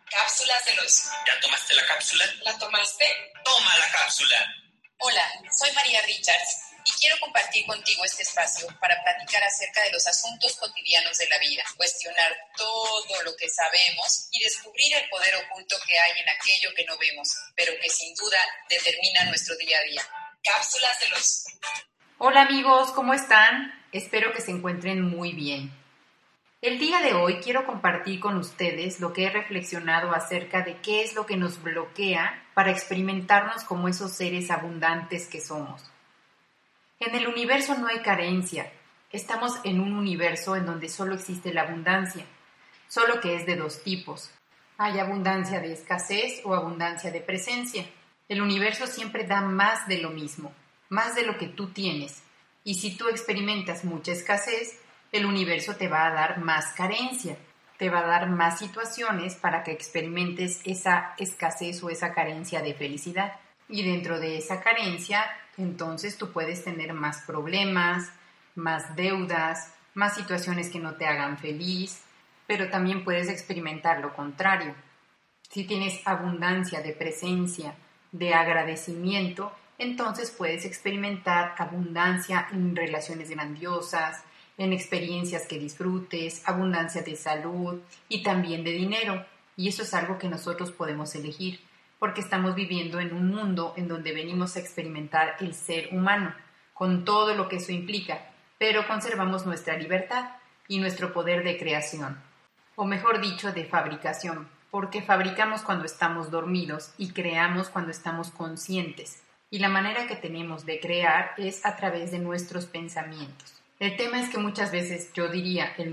Cápsulas del oso. ¿Ya tomaste la cápsula? ¿La tomaste? ¡Toma la cápsula! Hola, soy María Richards y quiero compartir contigo este espacio para platicar acerca de los asuntos cotidianos de la vida, cuestionar todo lo que sabemos y descubrir el poder oculto que hay en aquello que no vemos, pero que sin duda determina nuestro día a día. Cápsulas del oso. Hola amigos, ¿cómo están? Espero que se encuentren muy bien. El día de hoy quiero compartir con ustedes lo que he reflexionado acerca de qué es lo que nos bloquea para experimentarnos como esos seres abundantes que somos. En el universo no hay carencia. Estamos en un universo en donde solo existe la abundancia, solo que es de dos tipos. Hay abundancia de escasez o abundancia de presencia. El universo siempre da más de lo mismo, más de lo que tú tienes. Y si tú experimentas mucha escasez, el universo te va a dar más carencia, te va a dar más situaciones para que experimentes esa escasez o esa carencia de felicidad. Y dentro de esa carencia, entonces tú puedes tener más problemas, más deudas, más situaciones que no te hagan feliz, pero también puedes experimentar lo contrario. Si tienes abundancia de presencia, de agradecimiento, entonces puedes experimentar abundancia en relaciones grandiosas, en experiencias que disfrutes, abundancia de salud y también de dinero. Y eso es algo que nosotros podemos elegir, porque estamos viviendo en un mundo en donde venimos a experimentar el ser humano, con todo lo que eso implica, pero conservamos nuestra libertad y nuestro poder de creación, o mejor dicho, de fabricación, porque fabricamos cuando estamos dormidos y creamos cuando estamos conscientes. Y la manera que tenemos de crear es a través de nuestros pensamientos. El tema es que muchas veces, yo diría el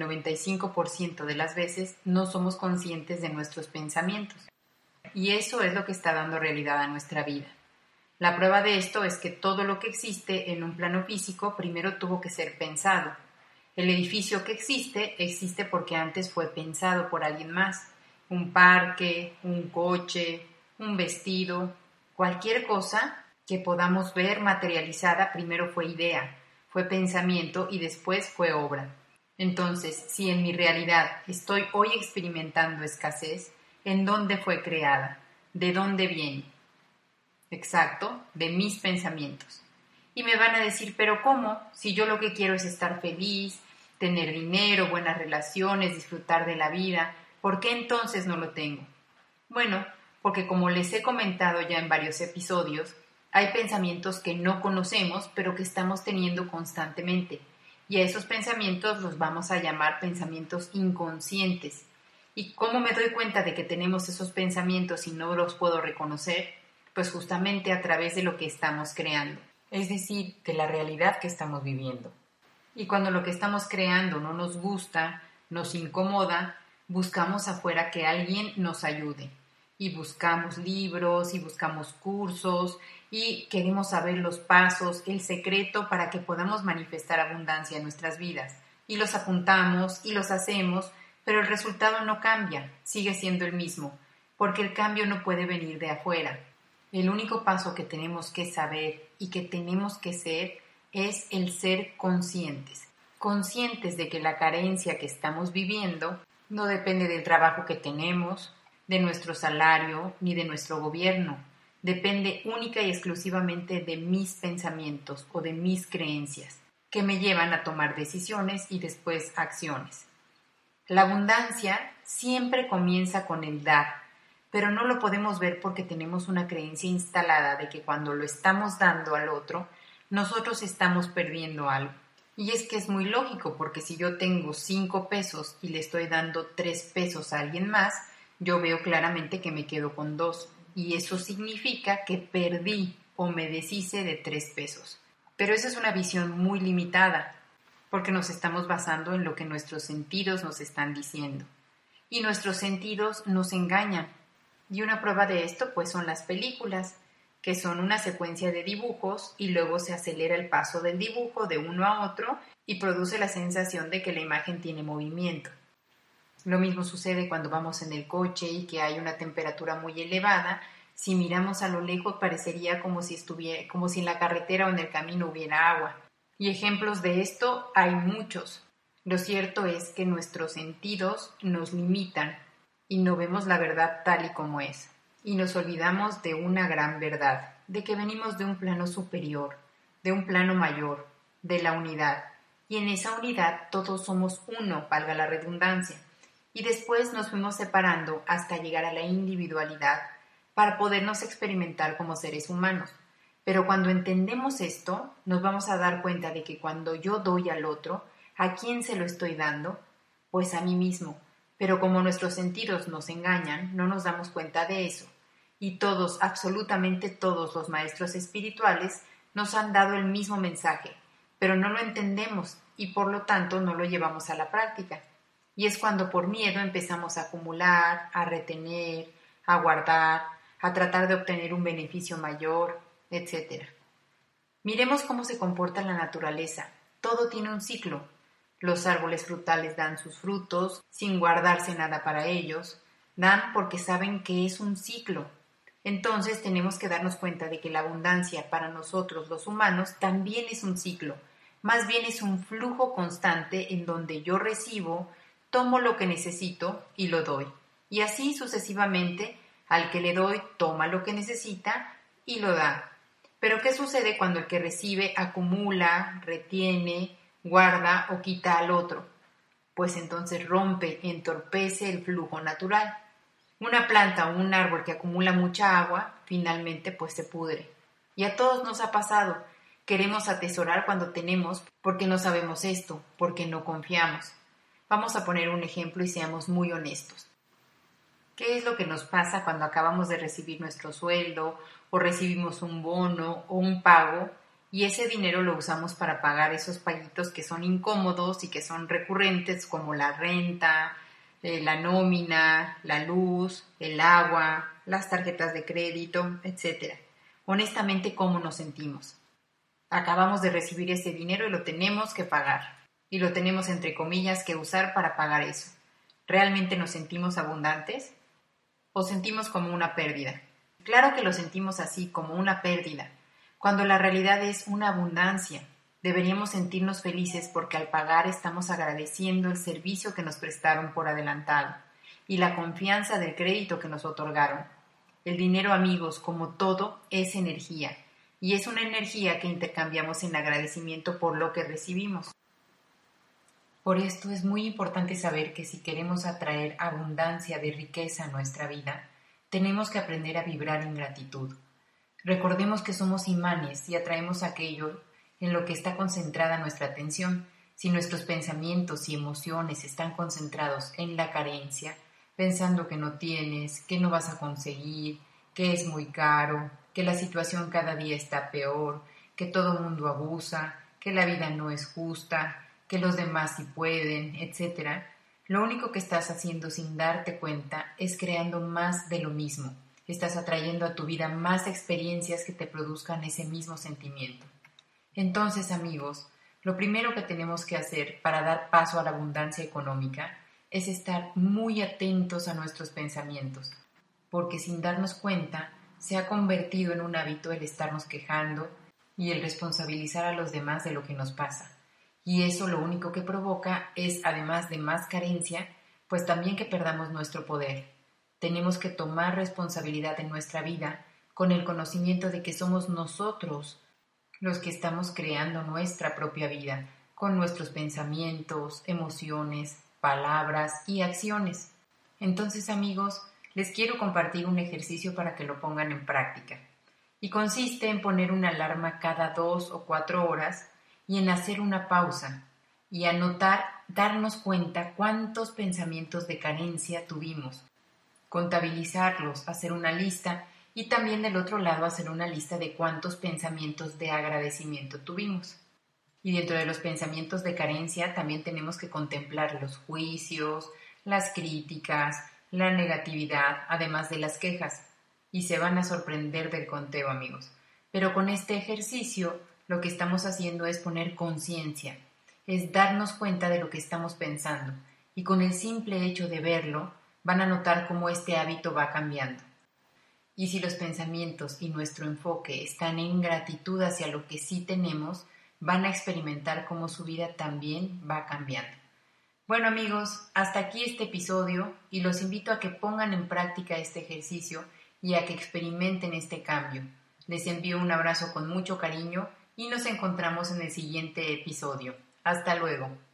95% de las veces, no somos conscientes de nuestros pensamientos. Y eso es lo que está dando realidad a nuestra vida. La prueba de esto es que todo lo que existe en un plano físico primero tuvo que ser pensado. El edificio que existe porque antes fue pensado por alguien más. Un parque, un coche, un vestido, cualquier cosa que podamos ver materializada primero fue idea, fue pensamiento y después fue obra. Entonces, si en mi realidad estoy hoy experimentando escasez, ¿en dónde fue creada? ¿De dónde viene? Exacto, de mis pensamientos. Y me van a decir, ¿pero cómo? Si yo lo que quiero es estar feliz, tener dinero, buenas relaciones, disfrutar de la vida, ¿por qué entonces no lo tengo? Bueno, porque como les he comentado ya en varios episodios, hay pensamientos que no conocemos, pero que estamos teniendo constantemente. Y a esos pensamientos los vamos a llamar pensamientos inconscientes. ¿Y cómo me doy cuenta de que tenemos esos pensamientos y no los puedo reconocer? Pues justamente a través de lo que estamos creando, es decir, de la realidad que estamos viviendo. Y cuando lo que estamos creando no nos gusta, nos incomoda, buscamos afuera que alguien nos ayude. Y buscamos libros y buscamos cursos y queremos saber los pasos, el secreto para que podamos manifestar abundancia en nuestras vidas. Y los apuntamos y los hacemos, pero el resultado no cambia, sigue siendo el mismo, porque el cambio no puede venir de afuera. El único paso que tenemos que saber y que tenemos que ser es el ser conscientes. Conscientes de que la carencia que estamos viviendo no depende del trabajo que tenemos, de nuestro salario ni de nuestro gobierno. Depende única y exclusivamente de mis pensamientos o de mis creencias, que me llevan a tomar decisiones y después acciones. La abundancia siempre comienza con el dar, pero no lo podemos ver porque tenemos una creencia instalada de que cuando lo estamos dando al otro, nosotros estamos perdiendo algo. Y es que es muy lógico, porque si yo tengo 5 pesos y le estoy dando 3 pesos a alguien más, yo veo claramente que me quedo con 2. Y eso significa que perdí o me deshice de 3 pesos. Pero esa es una visión muy limitada, porque nos estamos basando en lo que nuestros sentidos nos están diciendo. Y nuestros sentidos nos engañan. Y una prueba de esto pues son las películas, que son una secuencia de dibujos y luego se acelera el paso del dibujo de uno a otro y produce la sensación de que la imagen tiene movimiento. Lo mismo sucede cuando vamos en el coche y que hay una temperatura muy elevada. Si miramos a lo lejos parecería como si en la carretera o en el camino hubiera agua. Y ejemplos de esto hay muchos. Lo cierto es que nuestros sentidos nos limitan y no vemos la verdad tal y como es. Y nos olvidamos de una gran verdad, de que venimos de un plano superior, de un plano mayor, de la unidad. Y en esa unidad todos somos uno, valga la redundancia. Y después nos fuimos separando hasta llegar a la individualidad para podernos experimentar como seres humanos. Pero cuando entendemos esto, nos vamos a dar cuenta de que cuando yo doy al otro, ¿a quién se lo estoy dando? Pues a mí mismo. Pero como nuestros sentidos nos engañan, no nos damos cuenta de eso. Y todos, absolutamente todos los maestros espirituales nos han dado el mismo mensaje, pero no lo entendemos y por lo tanto no lo llevamos a la práctica. Y es cuando por miedo empezamos a acumular, a retener, a guardar, a tratar de obtener un beneficio mayor, etc. Miremos cómo se comporta la naturaleza. Todo tiene un ciclo. Los árboles frutales dan sus frutos sin guardarse nada para ellos. Dan porque saben que es un ciclo. Entonces tenemos que darnos cuenta de que la abundancia para nosotros los humanos también es un ciclo. Más bien es un flujo constante en donde yo recibo, tomo lo que necesito y lo doy. Y así sucesivamente, al que le doy, toma lo que necesita y lo da. Pero ¿qué sucede cuando el que recibe acumula, retiene, guarda o quita al otro? Pues entonces rompe, entorpece el flujo natural. Una planta o un árbol que acumula mucha agua, finalmente pues se pudre. Y a todos nos ha pasado. Queremos atesorar cuando tenemos porque no sabemos esto, porque no confiamos. Vamos a poner un ejemplo y seamos muy honestos. ¿Qué es lo que nos pasa cuando acabamos de recibir nuestro sueldo o recibimos un bono o un pago y ese dinero lo usamos para pagar esos paguitos que son incómodos y que son recurrentes como la renta, la nómina, la luz, el agua, las tarjetas de crédito, etc.? Honestamente, ¿cómo nos sentimos? Acabamos de recibir ese dinero y lo tenemos que pagar. Y lo tenemos, entre comillas, que usar para pagar eso. ¿Realmente nos sentimos abundantes? ¿O sentimos como una pérdida? Claro que lo sentimos así, como una pérdida, cuando la realidad es una abundancia. Deberíamos sentirnos felices porque al pagar estamos agradeciendo el servicio que nos prestaron por adelantado y la confianza del crédito que nos otorgaron. El dinero, amigos, como todo, es energía, y es una energía que intercambiamos en agradecimiento por lo que recibimos. Por esto es muy importante saber que si queremos atraer abundancia de riqueza a nuestra vida, tenemos que aprender a vibrar en gratitud. Recordemos que somos imanes y atraemos aquello en lo que está concentrada nuestra atención. Si nuestros pensamientos y emociones están concentrados en la carencia, pensando que no tienes, que no vas a conseguir, que es muy caro, que la situación cada día está peor, que todo mundo abusa, que la vida no es justa, que los demás sí pueden, etc., lo único que estás haciendo sin darte cuenta es creando más de lo mismo. Estás atrayendo a tu vida más experiencias que te produzcan ese mismo sentimiento. Entonces, amigos, lo primero que tenemos que hacer para dar paso a la abundancia económica es estar muy atentos a nuestros pensamientos, porque sin darnos cuenta se ha convertido en un hábito el estarnos quejando y el responsabilizar a los demás de lo que nos pasa. Y eso lo único que provoca es, además de más carencia, pues también que perdamos nuestro poder. Tenemos que tomar responsabilidad en nuestra vida con el conocimiento de que somos nosotros los que estamos creando nuestra propia vida, con nuestros pensamientos, emociones, palabras y acciones. Entonces, amigos, les quiero compartir un ejercicio para que lo pongan en práctica. Y consiste en poner una alarma cada 2 o 4 horas y en hacer una pausa y anotar, darnos cuenta cuántos pensamientos de carencia tuvimos, contabilizarlos, hacer una lista y también del otro lado hacer una lista de cuántos pensamientos de agradecimiento tuvimos. Y dentro de los pensamientos de carencia también tenemos que contemplar los juicios, las críticas, la negatividad, además de las quejas. Y se van a sorprender del conteo, amigos. Pero con este ejercicio lo que estamos haciendo es poner conciencia, es darnos cuenta de lo que estamos pensando. Y con el simple hecho de verlo, van a notar cómo este hábito va cambiando. Y si los pensamientos y nuestro enfoque están en gratitud hacia lo que sí tenemos, van a experimentar cómo su vida también va cambiando. Bueno amigos, hasta aquí este episodio y los invito a que pongan en práctica este ejercicio y a que experimenten este cambio. Les envío un abrazo con mucho cariño y nos encontramos en el siguiente episodio. Hasta luego.